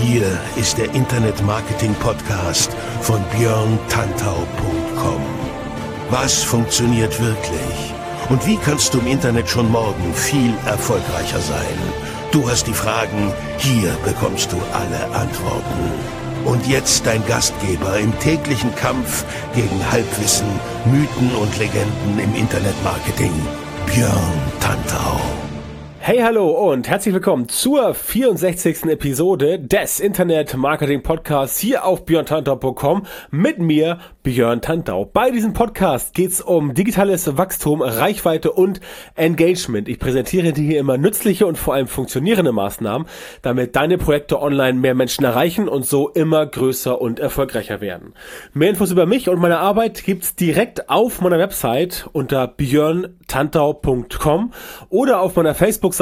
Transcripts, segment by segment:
Hier ist der Internet-Marketing-Podcast von björntantau.com. Was funktioniert wirklich? Und wie kannst du im Internet schon morgen viel erfolgreicher sein? Du hast die Fragen, hier bekommst du alle Antworten. Und jetzt dein Gastgeber im täglichen Kampf gegen Halbwissen, Mythen und Legenden im Internet-Marketing, Björn Tantau. Hey, hallo und herzlich willkommen zur 64. Episode des Internet-Marketing-Podcasts hier auf björntantau.com mit mir, Björn Tantau. Bei diesem Podcast geht's um digitales Wachstum, Reichweite und Engagement. Ich präsentiere dir hier immer nützliche und vor allem funktionierende Maßnahmen, damit deine Projekte online mehr Menschen erreichen und so immer größer und erfolgreicher werden. Mehr Infos über mich und meine Arbeit gibt's direkt auf meiner Website unter björntantau.com oder auf meiner Facebook-Seite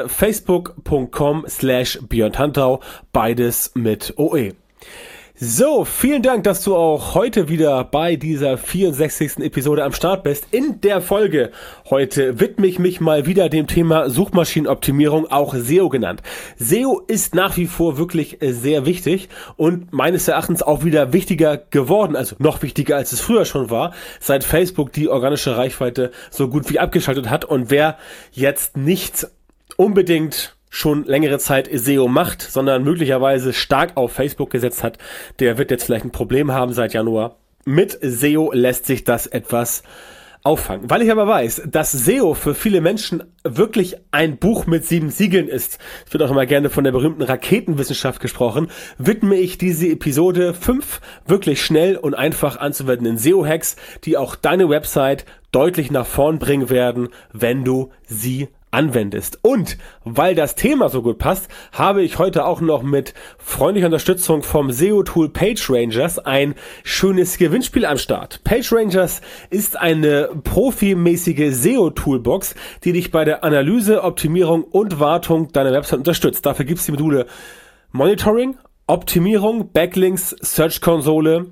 facebook.com/björntantau, beides mit OE. So, vielen Dank, dass du auch heute wieder bei dieser 64. Episode am Start bist. In der Folge heute widme ich mich mal wieder dem Thema Suchmaschinenoptimierung, auch SEO genannt. SEO ist nach wie vor wirklich sehr wichtig und meines Erachtens auch wieder wichtiger geworden, also noch wichtiger, als es früher schon war, seit Facebook die organische Reichweite so gut wie abgeschaltet hat. Und wer jetzt nicht unbedingt schon längere Zeit SEO macht, sondern möglicherweise stark auf Facebook gesetzt hat, der wird jetzt vielleicht ein Problem haben seit Januar. Mit SEO lässt sich das etwas auffangen. Weil ich aber weiß, dass SEO für viele Menschen wirklich ein Buch mit 7 Siegeln ist, es wird auch immer gerne von der berühmten Raketenwissenschaft gesprochen, widme ich diese Episode 5 wirklich schnell und einfach anzuwendenden SEO-Hacks, die auch deine Website deutlich nach vorn bringen werden, wenn du sie anwendest. Und weil das Thema so gut passt, habe ich heute auch noch mit freundlicher Unterstützung vom SEO-Tool PageRangers ein schönes Gewinnspiel am Start. PageRangers ist eine profimäßige SEO-Toolbox, die dich bei der Analyse, Optimierung und Wartung deiner Website unterstützt. Dafür gibt es die Module Monitoring, Optimierung, Backlinks, Search Console,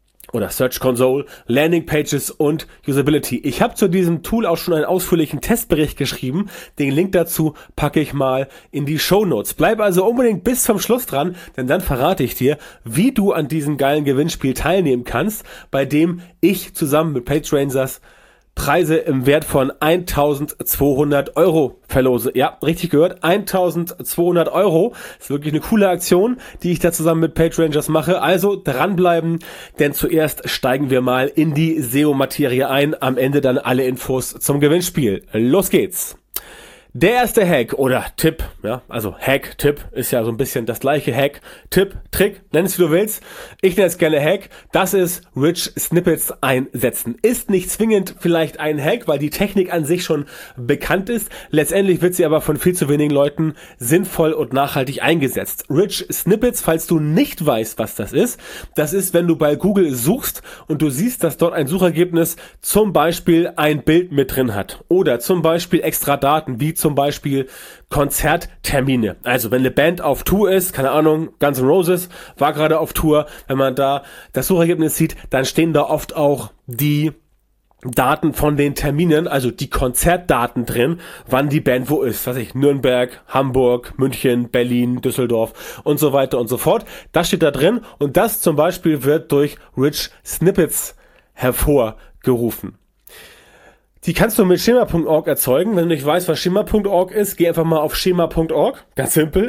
Landing Pages und Usability. Ich habe zu diesem Tool auch schon einen ausführlichen Testbericht geschrieben. Den Link dazu packe ich mal in die Shownotes. Bleib also unbedingt bis zum Schluss dran, denn dann verrate ich dir, wie du an diesem geilen Gewinnspiel teilnehmen kannst, bei dem ich zusammen mit PageRangers Preise im Wert von 1.200 Euro verlose. Ja, richtig gehört, 1.200 Euro. Ist wirklich eine coole Aktion, die ich da zusammen mit PageRangers mache. Also dranbleiben, denn zuerst steigen wir mal in die SEO-Materie ein. Am Ende dann alle Infos zum Gewinnspiel. Los geht's! Der erste Hack oder Tipp, ja, also Hack, Tipp ist ja so ein bisschen das gleiche. Hack, Tipp, Trick, nenn es wie du willst. Ich nenne es gerne Hack. Das ist Rich Snippets einsetzen. Ist nicht zwingend vielleicht ein Hack, weil die Technik an sich schon bekannt ist. Letztendlich wird sie aber von viel zu wenigen Leuten sinnvoll und nachhaltig eingesetzt. Rich Snippets, falls du nicht weißt, was das ist, wenn du bei Google suchst und du siehst, dass dort ein Suchergebnis zum Beispiel ein Bild mit drin hat oder zum Beispiel extra Daten, wie zum Beispiel Konzerttermine. Also wenn eine Band auf Tour ist, keine Ahnung, Guns N' Roses war gerade auf Tour, wenn man da das Suchergebnis sieht, dann stehen da oft auch die Daten von den Terminen, also die Konzertdaten drin, wann die Band wo ist. Was weiß ich, Nürnberg, Hamburg, München, Berlin, Düsseldorf und so weiter und so fort. Das steht da drin und das zum Beispiel wird durch Rich Snippets hervorgerufen. Die kannst du mit schema.org erzeugen. Wenn du nicht weißt, was schema.org ist, geh einfach mal auf schema.org. Ganz simpel,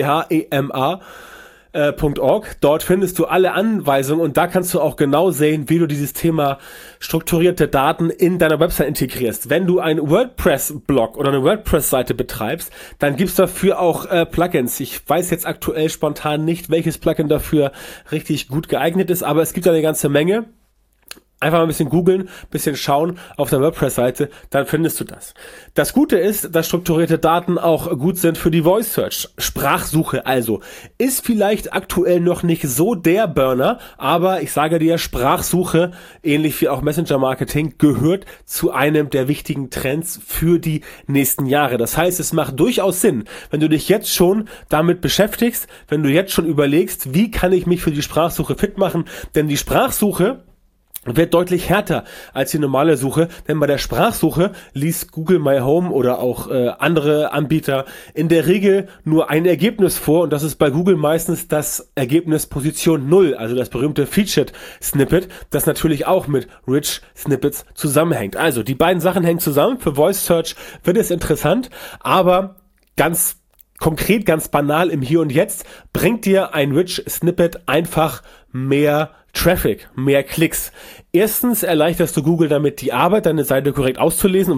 schema.org. Dort findest du alle Anweisungen und da kannst du auch genau sehen, wie du dieses Thema strukturierte Daten in deiner Website integrierst. Wenn du einen WordPress-Blog oder eine WordPress-Seite betreibst, dann gibt's dafür auch Plugins. Ich weiß jetzt aktuell spontan nicht, welches Plugin dafür richtig gut geeignet ist, aber es gibt eine ganze Menge. Einfach mal ein bisschen googeln, ein bisschen schauen auf der WordPress-Seite, dann findest du das. Das Gute ist, dass strukturierte Daten auch gut sind für die Voice Search. Sprachsuche also ist vielleicht aktuell noch nicht so der Burner, aber ich sage dir, Sprachsuche, ähnlich wie auch Messenger-Marketing, gehört zu einem der wichtigen Trends für die nächsten Jahre. Das heißt, es macht durchaus Sinn, wenn du dich jetzt schon damit beschäftigst, wenn du jetzt schon überlegst, wie kann ich mich für die Sprachsuche fit machen, denn die Sprachsuche wird deutlich härter als die normale Suche, denn bei der Sprachsuche liest Google My Home oder auch andere Anbieter in der Regel nur ein Ergebnis vor, und das ist bei Google meistens das Ergebnis Position 0, also das berühmte Featured Snippet, das natürlich auch mit Rich Snippets zusammenhängt. Also die beiden Sachen hängen zusammen. Für Voice Search wird es interessant, aber ganz konkret, ganz banal im Hier und Jetzt bringt dir ein Rich Snippet einfach mehr Traffic, mehr Klicks. Erstens erleichterst du Google damit die Arbeit, deine Seite korrekt auszulesen, und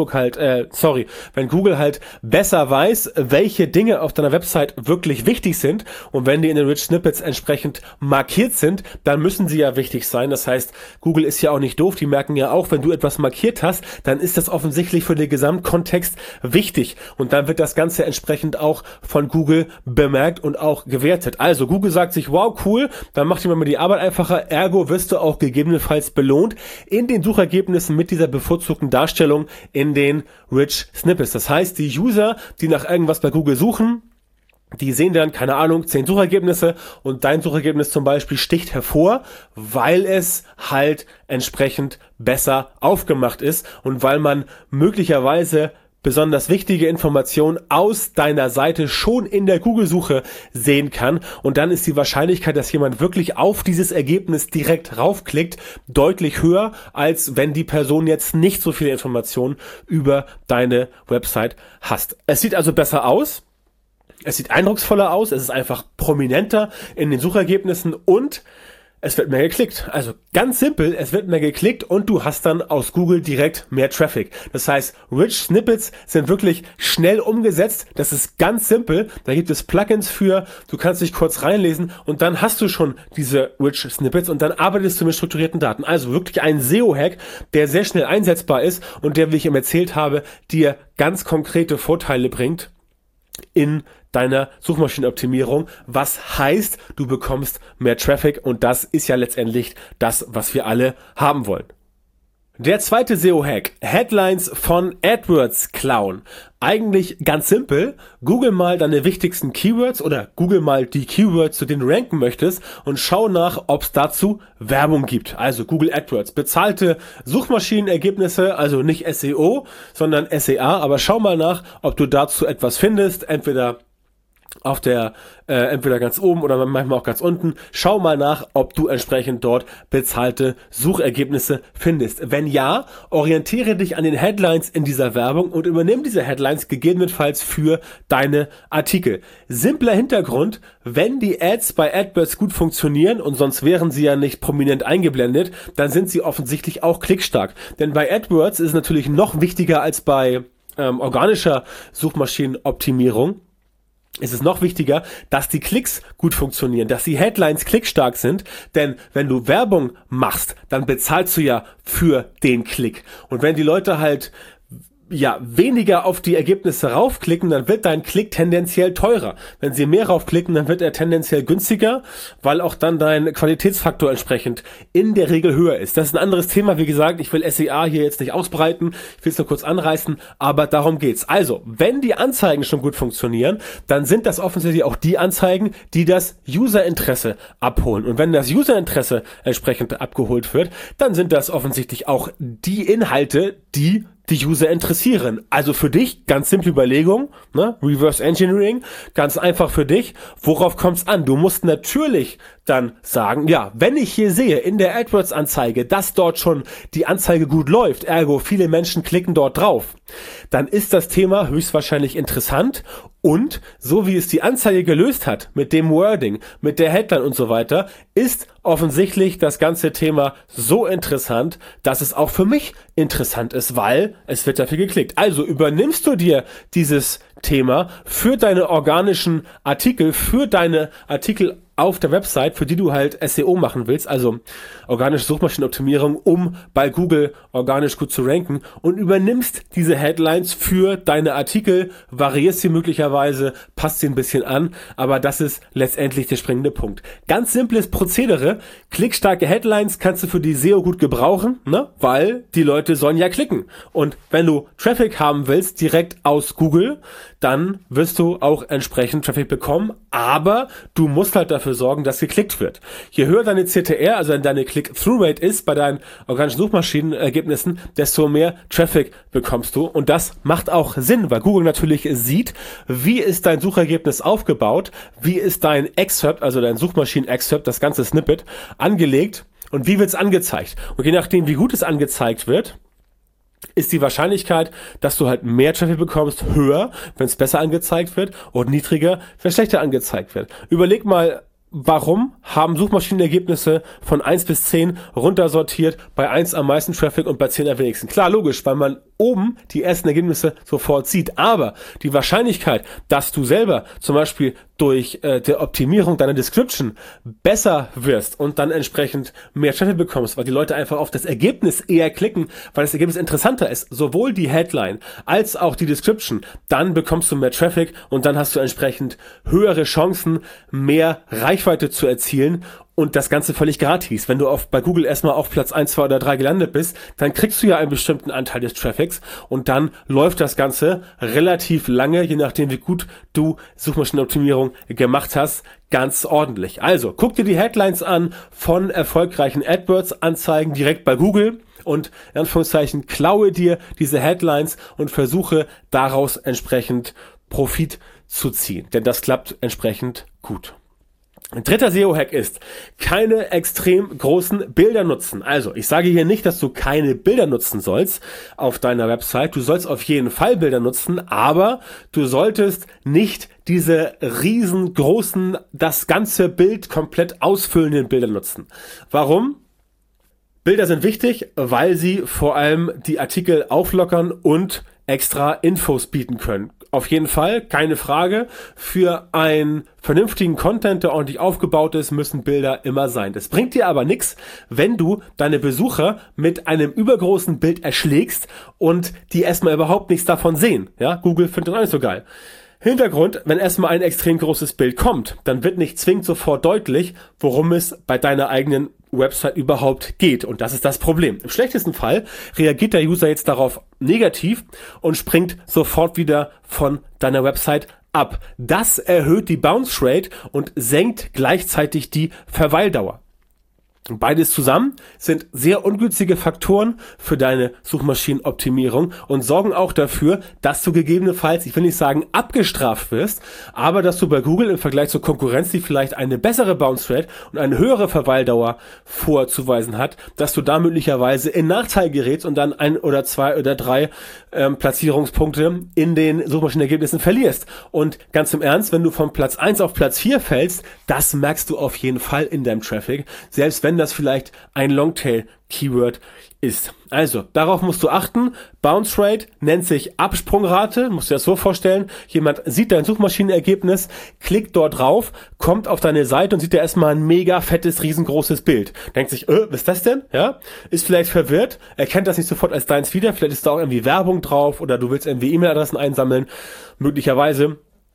wenn Google halt besser weiß, welche Dinge auf deiner Website wirklich wichtig sind, und wenn die in den Rich Snippets entsprechend markiert sind, dann müssen sie ja wichtig sein. Das heißt, Google ist ja auch nicht doof, die merken ja auch, wenn du etwas markiert hast, dann ist das offensichtlich für den Gesamtkontext wichtig, und dann wird das Ganze entsprechend auch von Google bemerkt und auch gewertet. Also Google sagt sich, wow, cool, dann macht dir mal die Arbeit einfacher, ergo wirst du auch gegebenenfalls belohnt in den Suchergebnissen mit dieser bevorzugten Darstellung in den Rich Snippets. Das heißt, die User, die nach irgendwas bei Google suchen, die sehen dann, keine Ahnung, 10 Suchergebnisse, und dein Suchergebnis zum Beispiel sticht hervor, weil es halt entsprechend besser aufgemacht ist und weil man möglicherweise besonders wichtige Informationen aus deiner Seite schon in der Google-Suche sehen kann, und dann ist die Wahrscheinlichkeit, dass jemand wirklich auf dieses Ergebnis direkt raufklickt, deutlich höher, als wenn die Person jetzt nicht so viele Informationen über deine Website hast. Es sieht also besser aus, es sieht eindrucksvoller aus, es ist einfach prominenter in den Suchergebnissen, und es wird mehr geklickt. Also ganz simpel, es wird mehr geklickt, und du hast dann aus Google direkt mehr Traffic. Das heißt, Rich Snippets sind wirklich schnell umgesetzt. Das ist ganz simpel. Da gibt es Plugins für. Du kannst dich kurz reinlesen, und dann hast du schon diese Rich Snippets, und dann arbeitest du mit strukturierten Daten. Also wirklich ein SEO-Hack, der sehr schnell einsetzbar ist und der, wie ich ihm erzählt habe, dir ganz konkrete Vorteile bringt in deiner Suchmaschinenoptimierung, was heißt, du bekommst mehr Traffic, und das ist ja letztendlich das, was wir alle haben wollen. Der zweite SEO-Hack: Headlines von AdWords klauen. Eigentlich ganz simpel. Google mal deine wichtigsten Keywords oder Google mal die Keywords, zu denen du ranken möchtest, und schau nach, ob es dazu Werbung gibt. Also Google AdWords, bezahlte Suchmaschinenergebnisse, also nicht SEO, sondern SEA, aber schau mal nach, ob du dazu etwas findest, entweder ganz oben oder manchmal auch ganz unten. Schau mal nach, ob du entsprechend dort bezahlte Suchergebnisse findest. Wenn ja, orientiere dich an den Headlines in dieser Werbung und übernimm diese Headlines gegebenenfalls für deine Artikel. Simpler Hintergrund: Wenn die Ads bei AdWords gut funktionieren, und sonst wären sie ja nicht prominent eingeblendet, dann sind sie offensichtlich auch klickstark. Denn bei AdWords ist es natürlich noch wichtiger als bei organischer Suchmaschinenoptimierung. Es ist noch wichtiger, dass die Klicks gut funktionieren, dass die Headlines klickstark sind, denn wenn du Werbung machst, dann bezahlst du ja für den Klick. Und wenn die Leute halt weniger auf die Ergebnisse raufklicken, dann wird dein Klick tendenziell teurer. Wenn sie mehr raufklicken, dann wird er tendenziell günstiger, weil auch dann dein Qualitätsfaktor entsprechend in der Regel höher ist. Das ist ein anderes Thema, wie gesagt, ich will SEA hier jetzt nicht ausbreiten, ich will es nur kurz anreißen, aber darum geht's. Also, wenn die Anzeigen schon gut funktionieren, dann sind das offensichtlich auch die Anzeigen, die das Userinteresse abholen. Und wenn das Userinteresse entsprechend abgeholt wird, dann sind das offensichtlich auch die Inhalte, die User interessieren. Also für dich, ganz simple Überlegung, Reverse Engineering, ganz einfach für dich. Worauf kommt es an? Du musst natürlich dann sagen, ja, wenn ich hier sehe in der AdWords-Anzeige, dass dort schon die Anzeige gut läuft, ergo viele Menschen klicken dort drauf, dann ist das Thema höchstwahrscheinlich interessant, und so wie es die Anzeige gelöst hat, mit dem Wording, mit der Headline und so weiter, ist offensichtlich das ganze Thema so interessant, dass es auch für mich interessant ist, weil es wird dafür geklickt. Also übernimmst du dir dieses Thema für deine organischen Artikel, für deine Artikel auf der Website, für die du halt SEO machen willst, also organische Suchmaschinenoptimierung, um bei Google organisch gut zu ranken, und übernimmst diese Headlines für deine Artikel, variierst sie möglicherweise, passt sie ein bisschen an, aber das ist letztendlich der springende Punkt. Ganz simples Prozedere: Klickstarke Headlines kannst du für die SEO gut gebrauchen, weil die Leute sollen ja klicken. Und wenn du Traffic haben willst, direkt aus Google, dann wirst du auch entsprechend Traffic bekommen, aber du musst halt dafür sorgen, dass geklickt wird. Je höher deine CTR, also deine Click-Through-Rate ist bei deinen organischen Suchmaschinenergebnissen, desto mehr Traffic bekommst du, und das macht auch Sinn, weil Google natürlich sieht, wie ist dein Suchergebnis aufgebaut, wie ist dein Excerpt, also dein Suchmaschinen-Excerpt, das ganze Snippet, angelegt und wie wird es angezeigt. Und je nachdem, wie gut es angezeigt wird, ist die Wahrscheinlichkeit, dass du halt mehr Traffic bekommst, höher, wenn es besser angezeigt wird, und niedriger, wenn es schlechter angezeigt wird. Überleg mal, warum haben Suchmaschinenergebnisse von 1 bis 10 runtersortiert, bei 1 am meisten Traffic und bei 10 am wenigsten? Klar, logisch, weil man oben die ersten Ergebnisse sofort sieht, aber die Wahrscheinlichkeit, dass du selber zum Beispiel durch der Optimierung deiner Description besser wirst und dann entsprechend mehr Traffic bekommst, weil die Leute einfach auf das Ergebnis eher klicken, weil das Ergebnis interessanter ist, sowohl die Headline als auch die Description, dann bekommst du mehr Traffic und dann hast du entsprechend höhere Chancen, mehr Reichweite zu erzielen. Und das Ganze völlig gratis. Wenn du bei Google erstmal auf Platz 1, 2 oder 3 gelandet bist, dann kriegst du ja einen bestimmten Anteil des Traffics und dann läuft das Ganze relativ lange, je nachdem wie gut du Suchmaschinenoptimierung gemacht hast, ganz ordentlich. Also, guck dir die Headlines an von erfolgreichen AdWords-Anzeigen direkt bei Google und in Anführungszeichen klaue dir diese Headlines und versuche daraus entsprechend Profit zu ziehen. Denn das klappt entsprechend gut. Ein dritter SEO-Hack ist, keine extrem großen Bilder nutzen. Also, ich sage hier nicht, dass du keine Bilder nutzen sollst auf deiner Website. Du sollst auf jeden Fall Bilder nutzen, aber du solltest nicht diese riesengroßen, das ganze Bild komplett ausfüllenden Bilder nutzen. Warum? Bilder sind wichtig, weil sie vor allem die Artikel auflockern und extra Infos bieten können. Auf jeden Fall, keine Frage. Für einen vernünftigen Content, der ordentlich aufgebaut ist, müssen Bilder immer sein. Das bringt dir aber nichts, wenn du deine Besucher mit einem übergroßen Bild erschlägst und die erstmal überhaupt nichts davon sehen. Ja, Google findet das auch nicht so geil. Hintergrund, wenn erstmal ein extrem großes Bild kommt, dann wird nicht zwingend sofort deutlich, worum es bei deiner eigenen Website überhaupt geht. Und das ist das Problem. Im schlechtesten Fall reagiert der User jetzt darauf negativ und springt sofort wieder von deiner Website ab. Das erhöht die Bounce Rate und senkt gleichzeitig die Verweildauer. Beides zusammen sind sehr ungünstige Faktoren für deine Suchmaschinenoptimierung und sorgen auch dafür, dass du gegebenenfalls, ich will nicht sagen abgestraft wirst, aber dass du bei Google im Vergleich zur Konkurrenz, die vielleicht eine bessere Bounce Rate und eine höhere Verweildauer vorzuweisen hat, dass du da möglicherweise in Nachteil gerätst und dann 1 oder 2 oder 3 Platzierungspunkte in den Suchmaschinenergebnissen verlierst. Und ganz im Ernst, wenn du von Platz 1 auf Platz 4 fällst, das merkst du auf jeden Fall in deinem Traffic, selbst wenn das vielleicht ein Longtail-Keyword ist. Also, darauf musst du achten. Bounce Rate nennt sich Absprungrate, musst du dir das so vorstellen. Jemand sieht dein Suchmaschinenergebnis, klickt dort drauf, kommt auf deine Seite und sieht da erstmal ein mega fettes, riesengroßes Bild. Denkt sich, was ist das denn? Ja, ist vielleicht verwirrt, erkennt das nicht sofort als deins wieder, vielleicht ist da auch irgendwie Werbung drauf oder du willst irgendwie E-Mail-Adressen einsammeln, möglicherweise.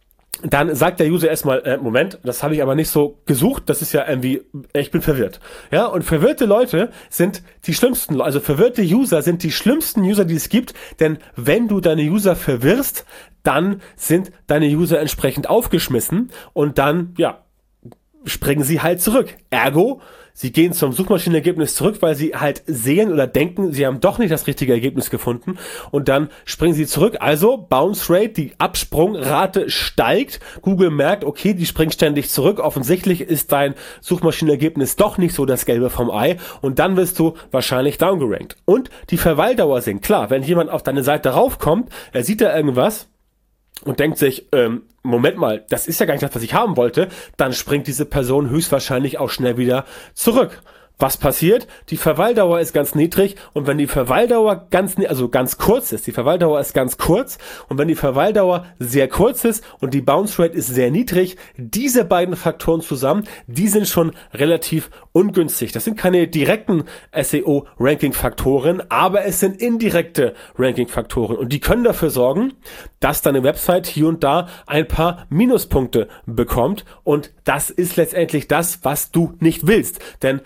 Dann sagt der User erstmal, Moment, das habe ich aber nicht so gesucht, das ist ja irgendwie, ich bin verwirrt. Ja, und verwirrte Leute sind die schlimmsten, also verwirrte User sind die schlimmsten User, die es gibt, denn wenn du deine User verwirrst, dann sind deine User entsprechend aufgeschmissen und dann, ja, springen sie halt zurück. Ergo, sie gehen zum Suchmaschinenergebnis zurück, weil sie halt sehen oder denken, sie haben doch nicht das richtige Ergebnis gefunden und dann springen sie zurück. Also Bounce Rate, die Absprungrate steigt. Google merkt, okay, die springt ständig zurück. Offensichtlich ist dein Suchmaschinenergebnis doch nicht so das Gelbe vom Ei und dann wirst du wahrscheinlich downgerankt. Und die Verweildauer sinkt. Klar, wenn jemand auf deine Seite raufkommt, er sieht da irgendwas und denkt sich, Moment mal, das ist ja gar nicht das, was ich haben wollte, dann springt diese Person höchstwahrscheinlich auch schnell wieder zurück. Was passiert? Die Verweildauer ist ganz niedrig und wenn die Verweildauer ganz kurz ist, die Verweildauer ist ganz kurz und wenn die Verweildauer sehr kurz ist und die Bounce Rate ist sehr niedrig, diese beiden Faktoren zusammen, die sind schon relativ ungünstig. Das sind keine direkten SEO-Ranking-Faktoren, aber es sind indirekte Ranking-Faktoren und die können dafür sorgen, dass deine Website hier und da ein paar Minuspunkte bekommt und das ist letztendlich das, was du nicht willst. Denn wenn du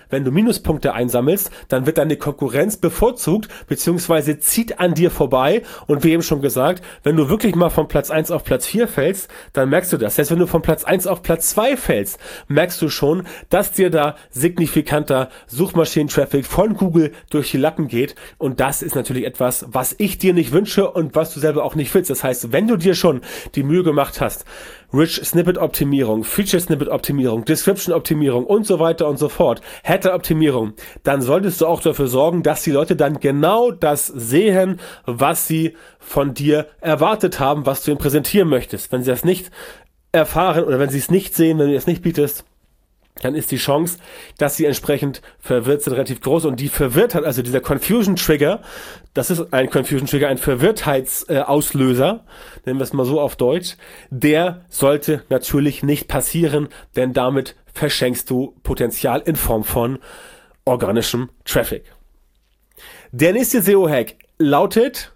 Minuspunkte einsammelst, dann wird deine Konkurrenz bevorzugt, beziehungsweise zieht an dir vorbei. Und wie eben schon gesagt, wenn du wirklich mal von Platz 1 auf Platz 4 fällst, dann merkst du das. Selbst wenn du von Platz 1 auf Platz 2 fällst, merkst du schon, dass dir da signifikanter Suchmaschinen-Traffic von Google durch die Lappen geht. Und das ist natürlich etwas, was ich dir nicht wünsche und was du selber auch nicht willst. Das heißt, wenn du dir schon die Mühe gemacht hast, Rich Snippet Optimierung, Feature Snippet Optimierung, Description Optimierung und so weiter und so fort, Header Optimierung, dann solltest du auch dafür sorgen, dass die Leute dann genau das sehen, was sie von dir erwartet haben, was du ihnen präsentieren möchtest. Wenn sie das nicht erfahren oder wenn sie es nicht sehen, wenn du es nicht bietest, dann ist die Chance, dass sie entsprechend verwirrt sind, relativ groß. Und die Verwirrtheit, also dieser Confusion Trigger, das ist ein Confusion Trigger, ein Verwirrtheitsauslöser, nennen wir es mal so auf Deutsch, der sollte natürlich nicht passieren, denn damit verschenkst du Potenzial in Form von organischem Traffic. Der nächste SEO-Hack lautet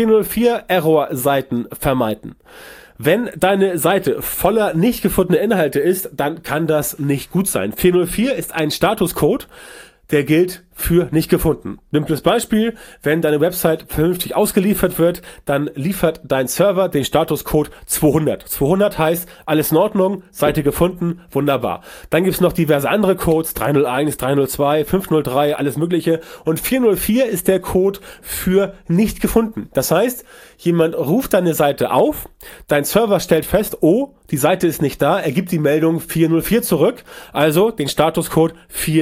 404 Error-Seiten vermeiden. Wenn deine Seite voller nicht gefundener Inhalte ist, dann kann das nicht gut sein. 404 ist ein Statuscode, der gilt für nicht gefunden. Simples Beispiel, wenn deine Website vernünftig ausgeliefert wird, dann liefert dein Server den Statuscode 200. 200 heißt, alles in Ordnung, Seite gefunden, wunderbar. Dann gibt's noch diverse andere Codes, 301, 302, 503, alles mögliche. Und 404 ist der Code für nicht gefunden. Das heißt, jemand ruft deine Seite auf, dein Server stellt fest, oh, die Seite ist nicht da, er gibt die Meldung 404 zurück, also den Statuscode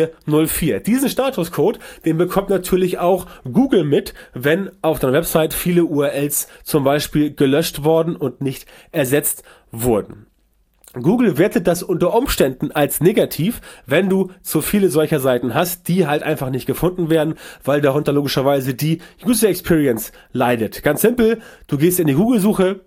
404. Diesen Statuscode, den bekommt natürlich auch Google mit, wenn auf deiner Website viele URLs zum Beispiel gelöscht worden und nicht ersetzt wurden. Google wertet das unter Umständen als negativ, wenn du zu viele solcher Seiten hast, die halt einfach nicht gefunden werden, weil darunter logischerweise die User Experience leidet. Ganz simpel, du gehst in die Google-Suche,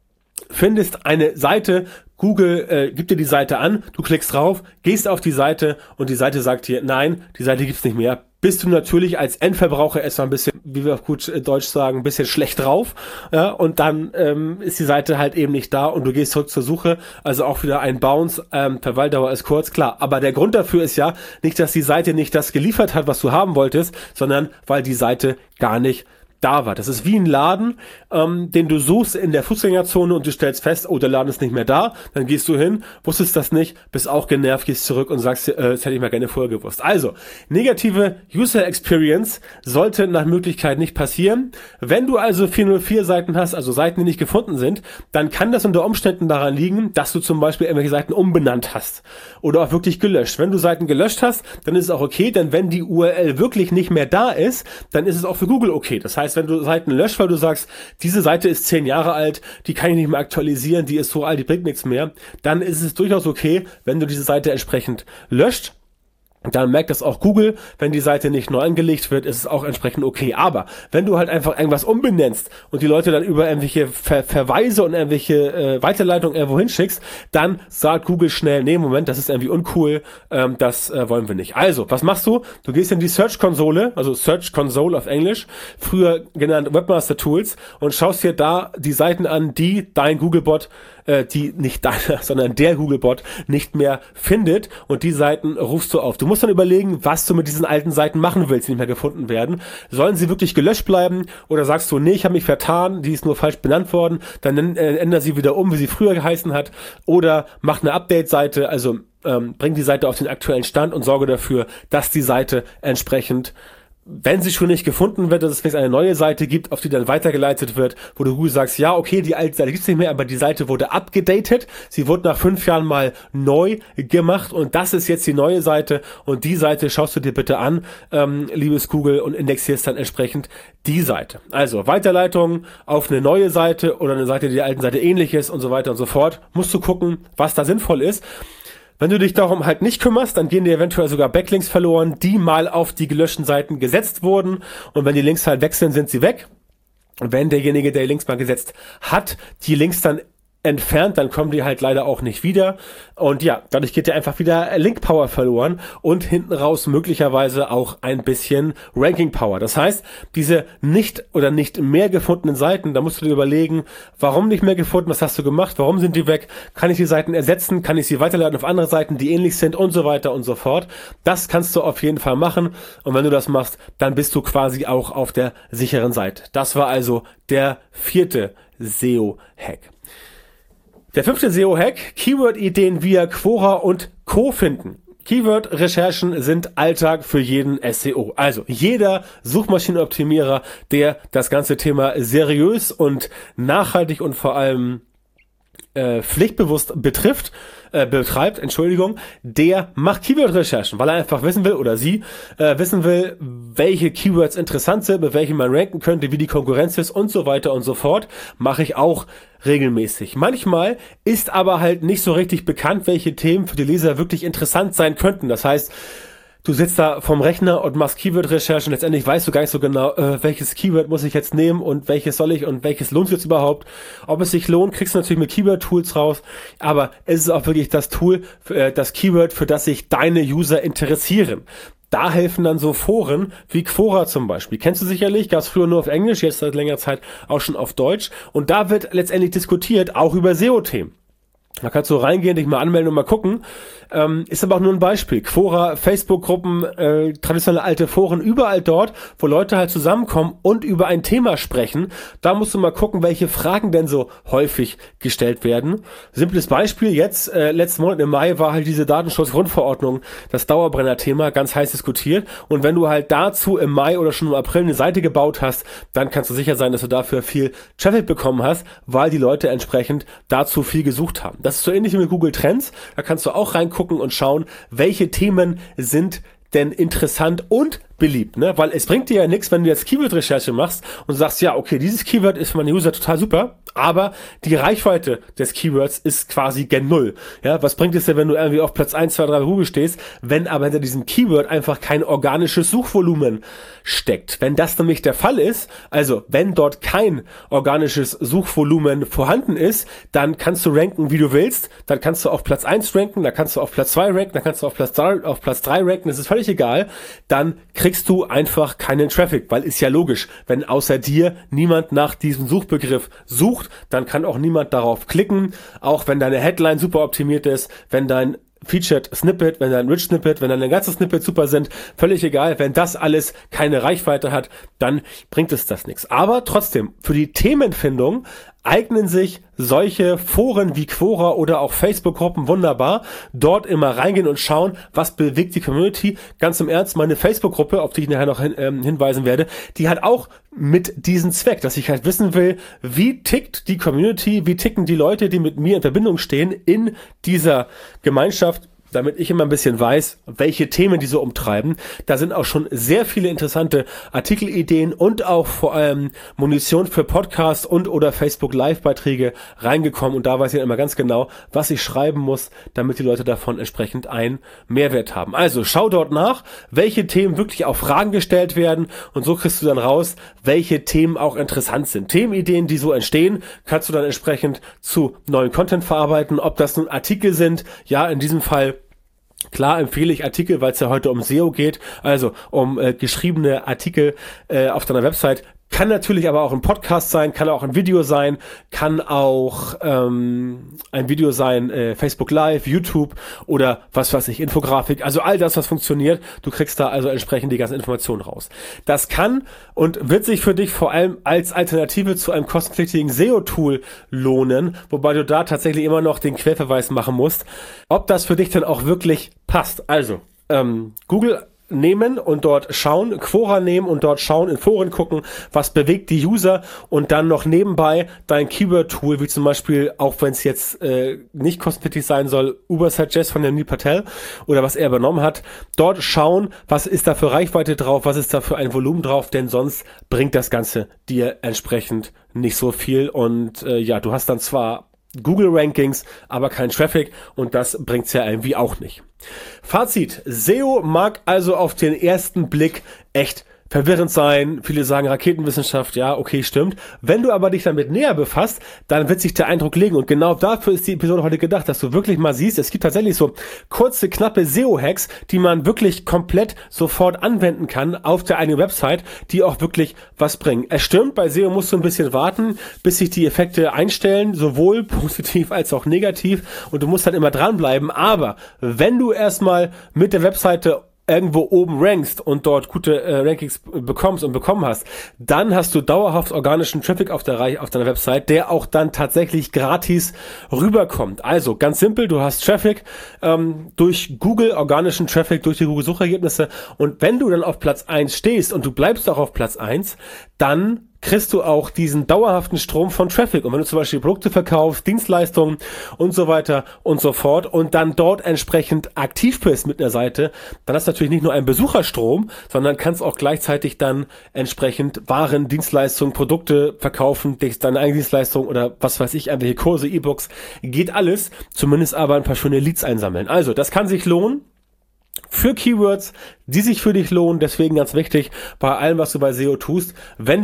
findest eine Seite, Google gibt dir die Seite an, du klickst drauf, gehst auf die Seite und die Seite sagt dir, nein, die Seite gibt's nicht mehr. Bist du natürlich als Endverbraucher erstmal ein bisschen, wie wir auf gut Deutsch sagen, ein bisschen schlecht drauf, ja, und dann ist die Seite halt eben nicht da und du gehst zurück zur Suche, also auch wieder ein Bounce, Verweildauer ist kurz, klar, aber der Grund dafür ist ja nicht, dass die Seite nicht das geliefert hat, was du haben wolltest, sondern weil die Seite gar nicht da war. Das ist wie ein Laden, den du suchst in der Fußgängerzone und du stellst fest, oh, der Laden ist nicht mehr da. Dann gehst du hin, wusstest das nicht, bist auch genervt, gehst zurück und sagst, das hätte ich mal gerne vorher gewusst. Also, negative User Experience sollte nach Möglichkeit nicht passieren. Wenn du also 404 Seiten hast, also Seiten, die nicht gefunden sind, dann kann das unter Umständen daran liegen, dass du zum Beispiel irgendwelche Seiten umbenannt hast oder auch wirklich gelöscht. Wenn du Seiten gelöscht hast, dann ist es auch okay, denn wenn die URL wirklich nicht mehr da ist, dann ist es auch für Google okay. Das heißt, wenn du Seiten löscht, weil du sagst, diese Seite ist 10 Jahre alt, die kann ich nicht mehr aktualisieren, die ist so alt, die bringt nichts mehr, dann ist es durchaus okay, wenn du diese Seite entsprechend löscht. Dann merkt das auch Google, wenn die Seite nicht neu angelegt wird, ist es auch entsprechend okay. Aber wenn du halt einfach irgendwas umbenennst und die Leute dann über irgendwelche Verweise und irgendwelche Weiterleitungen irgendwo hinschickst, dann sagt Google schnell, nee, Moment, das ist irgendwie uncool, das wollen wir nicht. Also, was machst du? Du gehst in die Search-Konsole, also Search Console auf Englisch, früher genannt Webmaster Tools, und schaust dir da die Seiten an, die dein Googlebot, die nicht deiner, sondern der Googlebot nicht mehr findet, und die Seiten rufst du auf. Du musst dann überlegen, was du mit diesen alten Seiten machen willst, die nicht mehr gefunden werden. Sollen sie wirklich gelöscht bleiben, oder sagst du, nee, ich habe mich vertan, die ist nur falsch benannt worden, dann änder sie wieder um, wie sie früher geheißen hat, oder mach eine Update-Seite, also bring die Seite auf den aktuellen Stand und sorge dafür, dass die Seite entsprechend, wenn sie schon nicht gefunden wird, dass es vielleicht eine neue Seite gibt, auf die dann weitergeleitet wird, wo du Google sagst, ja, okay, die alte Seite gibt's nicht mehr, aber die Seite wurde abgedatet, sie wurde nach 5 Jahren mal neu gemacht und das ist jetzt die neue Seite, und die Seite schaust du dir bitte an, liebes Google, und indexierst dann entsprechend die Seite. Also Weiterleitung auf eine neue Seite oder eine Seite, die der alten Seite ähnlich ist und so weiter und so fort. Musst du gucken, was da sinnvoll ist. Wenn du dich darum halt nicht kümmerst, dann gehen dir eventuell sogar Backlinks verloren, die mal auf die gelöschten Seiten gesetzt wurden, und wenn die Links halt weg sind, sind sie weg. Und wenn derjenige, der die Links mal gesetzt hat, die Links dann entfernt, dann kommen die halt leider auch nicht wieder. Und ja, dadurch geht ja einfach wieder Link Power verloren und hinten raus möglicherweise auch ein bisschen Ranking Power. Das heißt, diese nicht mehr gefundenen Seiten, da musst du dir überlegen, warum nicht mehr gefunden, was hast du gemacht, warum sind die weg, kann ich die Seiten ersetzen, kann ich sie weiterleiten auf andere Seiten, die ähnlich sind und so weiter und so fort. Das kannst du auf jeden Fall machen und wenn du das machst, dann bist du quasi auch auf der sicheren Seite. Das war also der 4. SEO-Hack. Der 5. SEO-Hack, Keyword-Ideen via Quora und Co. finden. Keyword-Recherchen sind Alltag für jeden SEO. Also jeder Suchmaschinenoptimierer, der das ganze Thema seriös und nachhaltig und vor allem pflichtbewusst betreibt, der macht Keyword-Recherchen, weil er einfach wissen will, oder sie wissen will, welche Keywords interessant sind, mit welchen man ranken könnte, wie die Konkurrenz ist und so weiter und so fort. Mache ich auch regelmäßig. Manchmal ist aber halt nicht so richtig bekannt, welche Themen für die Leser wirklich interessant sein könnten. Das heißt, du sitzt da vom Rechner und machst Keyword-Recherchen, letztendlich weißt du gar nicht so genau, welches Keyword muss ich jetzt nehmen und welches soll ich und welches lohnt sich jetzt überhaupt. Ob es sich lohnt, kriegst du natürlich mit Keyword-Tools raus, aber es ist auch wirklich das Tool, das Keyword, für das sich deine User interessieren. Da helfen dann so Foren wie Quora zum Beispiel. Kennst du sicherlich, gab es früher nur auf Englisch, jetzt seit längerer Zeit auch schon auf Deutsch. Und da wird letztendlich diskutiert, auch über SEO-Themen. Da kannst du reingehen, dich mal anmelden und mal gucken. Ist aber auch nur ein Beispiel. Quora, Facebook-Gruppen, traditionelle alte Foren, überall dort, wo Leute halt zusammenkommen und über ein Thema sprechen. Da musst du mal gucken, welche Fragen denn so häufig gestellt werden. Simples Beispiel, jetzt, letzten Monat im Mai war halt diese Datenschutzgrundverordnung, das Dauerbrenner-Thema, ganz heiß diskutiert. Und wenn du halt dazu im Mai oder schon im April eine Seite gebaut hast, dann kannst du sicher sein, dass du dafür viel Traffic bekommen hast, weil die Leute entsprechend dazu viel gesucht haben. Das ist so ähnlich wie mit Google Trends. Da kannst du auch reingucken und schauen, welche Themen sind denn interessant und beliebt, ne? Weil es bringt dir ja nichts, wenn du jetzt Keyword-Recherche machst und sagst, ja, okay, dieses Keyword ist für meine User total super, aber die Reichweite des Keywords ist quasi gen Null. Ja, was bringt es dir, wenn du irgendwie auf Platz 1, 2, 3 bei Google stehst, wenn aber hinter diesem Keyword einfach kein organisches Suchvolumen steckt? Wenn das nämlich der Fall ist, also wenn dort kein organisches Suchvolumen vorhanden ist, dann kannst du ranken, wie du willst, dann kannst du auf Platz 1 ranken, dann kannst du auf Platz 2 ranken, dann kannst du auf Platz 3 ranken, das ist völlig egal, dann kriegst du einfach keinen Traffic, weil ist ja logisch, wenn außer dir niemand nach diesem Suchbegriff sucht, dann kann auch niemand darauf klicken, auch wenn deine Headline super optimiert ist, wenn dein Featured Snippet, wenn dein Rich Snippet, wenn deine ganzen Snippets super sind, völlig egal, wenn das alles keine Reichweite hat, dann bringt es das nichts. Aber trotzdem, für die Themenfindung eignen sich solche Foren wie Quora oder auch Facebook-Gruppen wunderbar. Dort immer reingehen und schauen, was bewegt die Community. Ganz im Ernst, meine Facebook-Gruppe, auf die ich nachher noch hinweisen werde, die hat auch mit diesem Zweck, dass ich halt wissen will, wie tickt die Community, wie ticken die Leute, die mit mir in Verbindung stehen in dieser Gemeinschaft, damit ich immer ein bisschen weiß, welche Themen die so umtreiben. Da sind auch schon sehr viele interessante Artikelideen und auch vor allem Munition für Podcasts und oder Facebook Live-Beiträge reingekommen. Und da weiß ich immer ganz genau, was ich schreiben muss, damit die Leute davon entsprechend einen Mehrwert haben. Also schau dort nach, welche Themen wirklich auf Fragen gestellt werden und so kriegst du dann raus, welche Themen auch interessant sind. Themenideen, die so entstehen, kannst du dann entsprechend zu neuen Content verarbeiten. Ob das nun Artikel sind, ja, in diesem Fall klar empfehle ich Artikel, weil es ja heute um SEO geht, also um geschriebene Artikel auf deiner Website. Kann natürlich aber auch ein Podcast sein, kann auch ein Video sein, kann auch ein Video sein, Facebook Live, YouTube oder was weiß ich, Infografik, also all das, was funktioniert. Du kriegst da also entsprechend die ganzen Informationen raus. Das kann und wird sich für dich vor allem als Alternative zu einem kostenpflichtigen SEO-Tool lohnen, wobei du da tatsächlich immer noch den Querverweis machen musst, ob das für dich dann auch wirklich passt. Also Google nehmen und dort schauen, Quora nehmen und dort schauen, in Foren gucken, was bewegt die User und dann noch nebenbei dein Keyword-Tool, wie zum Beispiel, auch wenn es jetzt nicht kostenpflichtig sein soll, Ubersuggest von Neil Patel oder was er übernommen hat, dort schauen, was ist da für Reichweite drauf, was ist da für ein Volumen drauf, denn sonst bringt das Ganze dir entsprechend nicht so viel und ja, du hast dann zwar Google-Rankings, aber kein Traffic und das bringt's ja irgendwie auch nicht. Fazit, SEO mag also auf den ersten Blick echt verwirrend sein. Viele sagen Raketenwissenschaft, ja, okay, stimmt. Wenn du aber dich damit näher befasst, dann wird sich der Eindruck legen. Und genau dafür ist die Episode heute gedacht, dass du wirklich mal siehst, es gibt tatsächlich so kurze, knappe SEO-Hacks, die man wirklich komplett sofort anwenden kann auf der eigenen Website, die auch wirklich was bringen. Es stimmt, bei SEO musst du ein bisschen warten, bis sich die Effekte einstellen, sowohl positiv als auch negativ. Und du musst halt immer dranbleiben. Aber wenn du erstmal mit der Webseite irgendwo oben rankst und dort gute Rankings bekommst und bekommen hast, dann hast du dauerhaft organischen Traffic auf deiner Website, der auch dann tatsächlich gratis rüberkommt. Also ganz simpel, du hast Traffic durch Google, organischen Traffic durch die Google-Suchergebnisse, und wenn du dann auf Platz 1 stehst und du bleibst auch auf Platz 1, dann kriegst du auch diesen dauerhaften Strom von Traffic. Und wenn du zum Beispiel Produkte verkaufst, Dienstleistungen und so weiter und so fort und dann dort entsprechend aktiv bist mit einer Seite, dann hast du natürlich nicht nur einen Besucherstrom, sondern kannst auch gleichzeitig dann entsprechend Waren, Dienstleistungen, Produkte verkaufen, deine eigene Dienstleistung oder was weiß ich, irgendwelche Kurse, E-Books, geht alles, zumindest aber ein paar schöne Leads einsammeln. Also, das kann sich lohnen. Für Keywords, die sich für dich lohnen. Deswegen ganz wichtig, bei allem, was du bei SEO tust, wenn du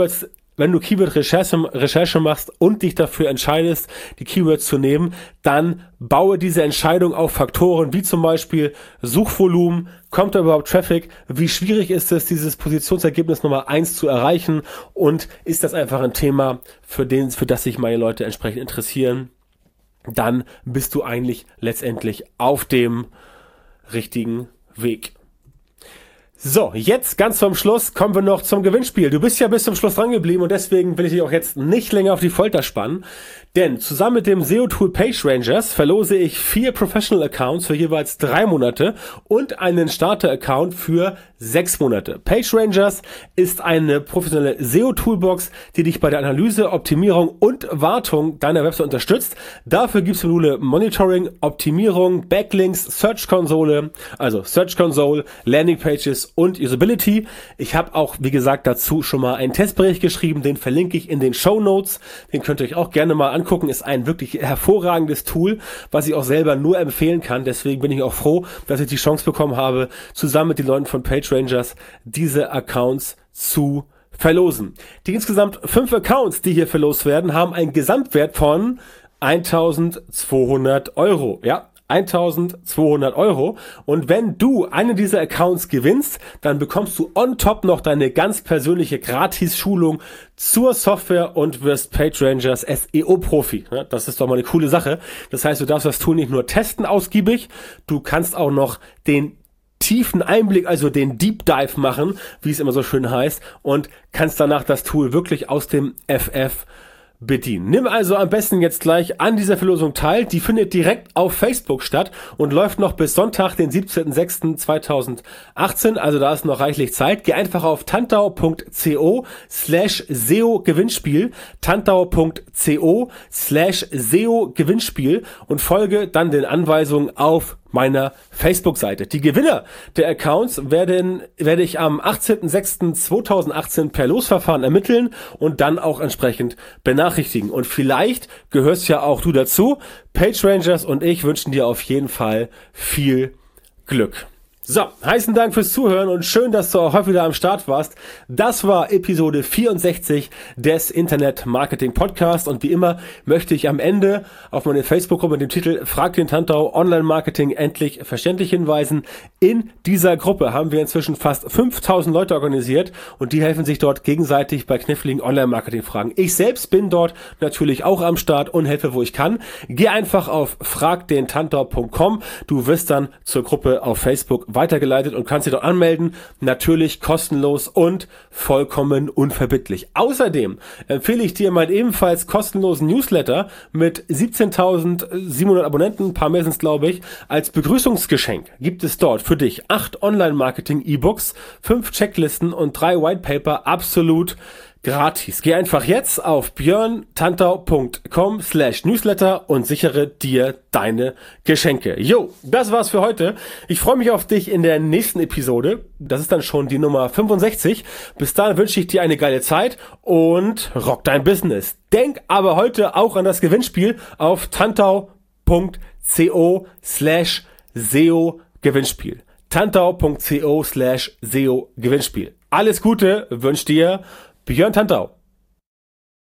Keyword-Recherche machst und dich dafür entscheidest, die Keywords zu nehmen, dann baue diese Entscheidung auf Faktoren wie zum Beispiel Suchvolumen, kommt da überhaupt Traffic, wie schwierig ist es, dieses Positionsergebnis Nummer 1 zu erreichen, und ist das einfach ein Thema, für das sich meine Leute entsprechend interessieren, dann bist du eigentlich letztendlich auf dem richtigen Weg. So, jetzt ganz zum Schluss kommen wir noch zum Gewinnspiel. Du bist ja bis zum Schluss dran geblieben und deswegen will ich dich auch jetzt nicht länger auf die Folter spannen, denn zusammen mit dem SEO-Tool PageRangers verlose ich 4 Professional-Accounts für jeweils 3 Monate und einen Starter-Account für 6 Monate. PageRangers ist eine professionelle SEO-Toolbox, die dich bei der Analyse, Optimierung und Wartung deiner Website unterstützt. Dafür gibt es Module Monitoring, Optimierung, Backlinks, Search Console, also Search Console, Landing Pages und Usability. Ich habe auch, wie gesagt, dazu schon mal einen Testbericht geschrieben, den verlinke ich in den Shownotes. Den könnt ihr euch auch gerne mal angucken. Ist ein wirklich hervorragendes Tool, was ich auch selber nur empfehlen kann. Deswegen bin ich auch froh, dass ich die Chance bekommen habe, zusammen mit den Leuten von PageRangers diese Accounts zu verlosen. Die insgesamt 5 Accounts, die hier verlost werden, haben einen Gesamtwert von 1.200 €. Ja, 1.200 €. Und wenn du einen dieser Accounts gewinnst, dann bekommst du on top noch deine ganz persönliche Gratis-Schulung zur Software und wirst PageRangers SEO-Profi. Das ist doch mal eine coole Sache. Das heißt, du darfst das Tool nicht nur testen ausgiebig, du kannst auch noch den tiefen Einblick, also den Deep Dive machen, wie es immer so schön heißt, und kannst danach das Tool wirklich aus dem FF bedienen. Nimm also am besten jetzt gleich an dieser Verlosung teil. Die findet direkt auf Facebook statt und läuft noch bis Sonntag, den 17.06.2018. Also da ist noch reichlich Zeit. Geh einfach auf tantau.co/SEO-Gewinnspiel, tantau.co/SEO-Gewinnspiel und folge dann den Anweisungen auf meiner Facebook-Seite. Die Gewinner der Accounts werde ich am 18.06.2018 per Losverfahren ermitteln und dann auch entsprechend benachrichtigen. Und vielleicht gehörst ja auch du dazu. PageRangers und ich wünschen dir auf jeden Fall viel Glück. So, heißen Dank fürs Zuhören und schön, dass du auch heute wieder am Start warst. Das war Episode 64 des Internet Marketing Podcast und wie immer möchte ich am Ende auf meine Facebook-Gruppe mit dem Titel Frag den Tantau Online Marketing endlich verständlich hinweisen. In dieser Gruppe haben wir inzwischen fast 5000 Leute organisiert und die helfen sich dort gegenseitig bei kniffligen Online Marketing Fragen. Ich selbst bin dort natürlich auch am Start und helfe, wo ich kann. Geh einfach auf fragdentantau.com. Du wirst dann zur Gruppe auf Facebook weitergeleitet und kannst dich dort anmelden. Natürlich kostenlos und vollkommen unverbindlich. Außerdem empfehle ich dir meinen ebenfalls kostenlosen Newsletter mit 17.700 Abonnenten, ein paar mehr sind es, glaube ich, als Begrüßungsgeschenk. Gibt es dort für dich 8 Online-Marketing-E-Books, 5 Checklisten und 3 Whitepaper absolut gratis. Geh einfach jetzt auf björntantau.com/Newsletter und sichere dir deine Geschenke. Jo, das war's für heute. Ich freue mich auf dich in der nächsten Episode. Das ist dann schon die Nummer 65. Bis dahin wünsche ich dir eine geile Zeit und rock dein Business. Denk aber heute auch an das Gewinnspiel auf tantau.co/SEO-Gewinnspiel. tantau.co/SEO-Gewinnspiel. Alles Gute wünscht dir Björn Tantau.